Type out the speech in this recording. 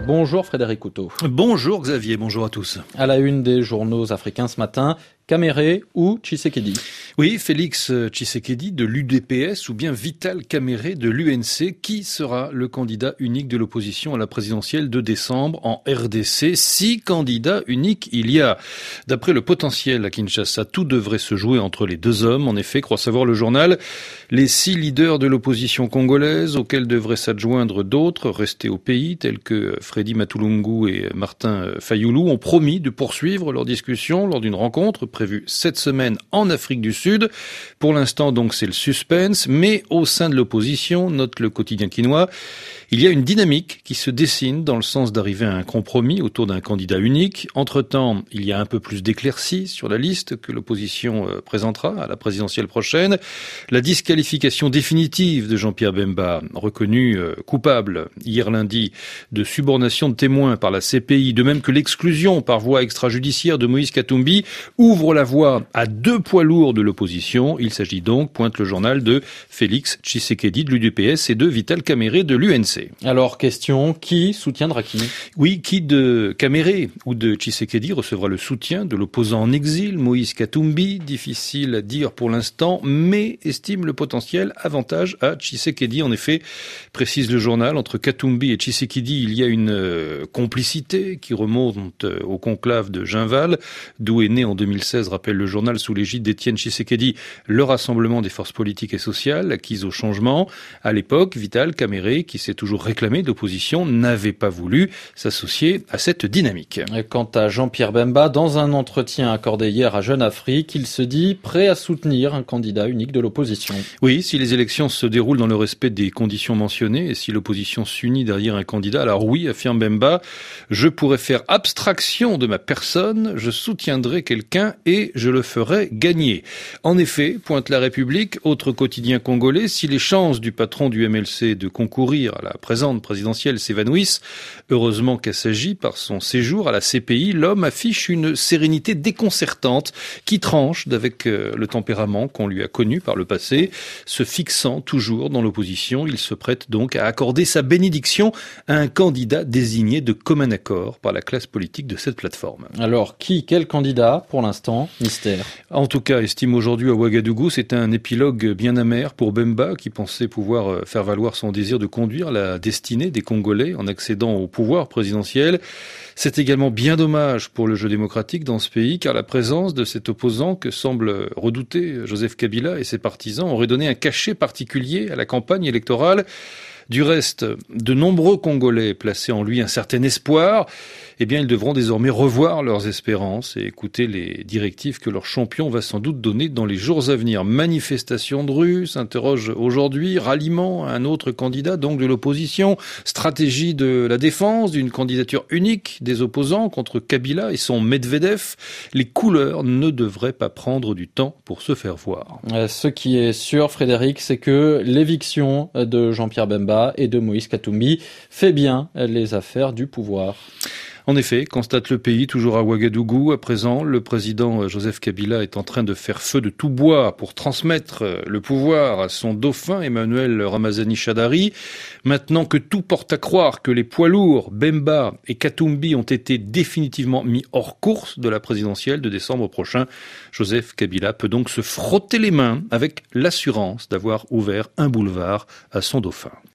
Bonjour Frédéric Couteau. Bonjour Xavier, bonjour à tous. À la une des journaux africains ce matin, Kamere ou Tshisekedi? Oui, Félix Tshisekedi de l'UDPS ou bien Vital Kamere de l'UNC. Qui sera le candidat unique de l'opposition à la présidentielle de décembre en RDC? 6 candidats uniques il y a. D'après le potentiel à Kinshasa, tout devrait se jouer entre les deux hommes. En effet, croit savoir le journal, les 6 leaders de l'opposition congolaise, auxquels devraient s'adjoindre d'autres restés au pays, tels que Freddy Matulungu et Martin Fayoulou, ont promis de poursuivre leurs discussions lors d'une rencontre prévue cette semaine en Afrique du Sud. Pour l'instant, donc, c'est le suspense, mais au sein de l'opposition, note le quotidien quinois, il y a une dynamique qui se dessine dans le sens d'arriver à un compromis autour d'un candidat unique. Entre-temps, il y a un peu plus d'éclaircies sur la liste que l'opposition présentera à la présidentielle prochaine. La disqualification définitive de Jean-Pierre Bemba, reconnu coupable hier lundi de subornation de témoins par la CPI, de même que l'exclusion par voie extrajudiciaire de Moïse Katumbi, ouvre la voie à 2 poids lourds de l'opposition. Il s'agit donc, pointe le journal, de Félix Tshisekedi de l'UDPS et de Vital Kamere de l'UNC. Alors, question, qui soutiendra qui? Oui, qui de Kamere ou de Tshisekedi recevra le soutien de l'opposant en exil, Moïse Katumbi? Difficile à dire pour l'instant, mais estime le potentiel avantage à Tshisekedi. En effet, précise le journal, entre Katumbi et Tshisekedi, il y a une complicité qui remonte au conclave de Ginval, d'où est né en 2016, rappelle le journal, sous l'égide d'Étienne Tshisekedi, le rassemblement des forces politiques et sociales acquises au changement. À l'époque, Vital Kamere, qui s'est toujours réclamé d'opposition, n'avait pas voulu s'associer à cette dynamique. Quant à Jean-Pierre Bemba, dans un entretien accordé hier à Jeune Afrique, il se dit prêt à soutenir un candidat unique de l'opposition. Oui, si les élections se déroulent dans le respect des conditions mentionnées et si l'opposition s'unit derrière un candidat, alors oui, affirme Bemba, je pourrais faire abstraction de ma personne, je soutiendrai quelqu'un et je le ferai gagner. En effet, pointe La République, autre quotidien congolais, si les chances du patron du MLC de concourir à la présente présidentielle s'évanouissent, heureusement qu'assagi par son séjour à la CPI, l'homme affiche une sérénité déconcertante qui tranche d'avec le tempérament qu'on lui a connu par le passé. Se fixant toujours dans l'opposition, il se prête donc à accorder sa bénédiction à un candidat désigné de commun accord par la classe politique de cette plateforme. Alors, quel candidat? Pour l'instant, mystère. En tout cas, estime aujourd'hui à Ouagadougou, c'est un épilogue bien amer pour Bemba qui pensait pouvoir faire valoir son désir de conduire la destinée des Congolais en accédant au pouvoir présidentiel. C'est également bien dommage pour le jeu démocratique dans ce pays car la présence de cet opposant que semble redouter Joseph Kabila et ses partisans aurait donné un cachet particulier à la campagne électorale. Du reste, de nombreux Congolais plaçaient en lui un certain espoir. Eh bien, ils devront désormais revoir leurs espérances et écouter les directives que leur champion va sans doute donner dans les jours à venir. Manifestation de rue, s'interroge aujourd'hui, ralliement à un autre candidat, donc de l'opposition, stratégie de la défense d'une candidature unique des opposants contre Kabila et son Medvedev. Les couleurs ne devraient pas prendre du temps pour se faire voir. Ce qui est sûr, Frédéric, c'est que l'éviction de Jean-Pierre Bemba et de Moïse Katumbi fait bien les affaires du pouvoir. En effet, constate le pays, toujours à Ouagadougou. À présent, le président Joseph Kabila est en train de faire feu de tout bois pour transmettre le pouvoir à son dauphin Emmanuel Ramazani Shadari. Maintenant que tout porte à croire que les poids lourds, Bemba et Katumbi, ont été définitivement mis hors course de la présidentielle de décembre prochain, Joseph Kabila peut donc se frotter les mains avec l'assurance d'avoir ouvert un boulevard à son dauphin.